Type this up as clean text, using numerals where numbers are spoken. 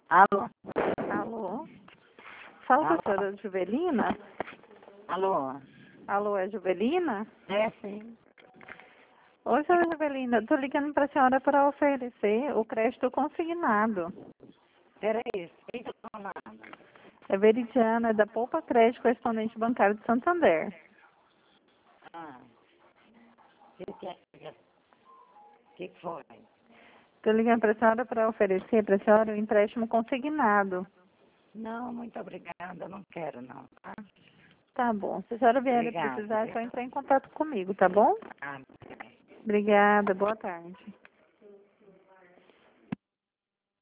Alô? Alô? Fala com a Alô? senhora Juvelina? Alô? Alô, é Juvelina? É, sim. Oi, senhora Juvelina, estou ligando para a senhora para oferecer o crédito consignado. Peraí, explica o nome. É Veridiana, é da Poupa Crédito Correspondente Bancário de Santander. Ah, que foi? Estou ligando para a senhora para oferecer para a senhora o empréstimo consignado. Não, muito obrigada, não quero não, tá? Tá bom. Se a senhora vier a Obrigada, precisar, é viu? só entrar em contato comigo, tá bom? Ah, Obrigada, boa tarde.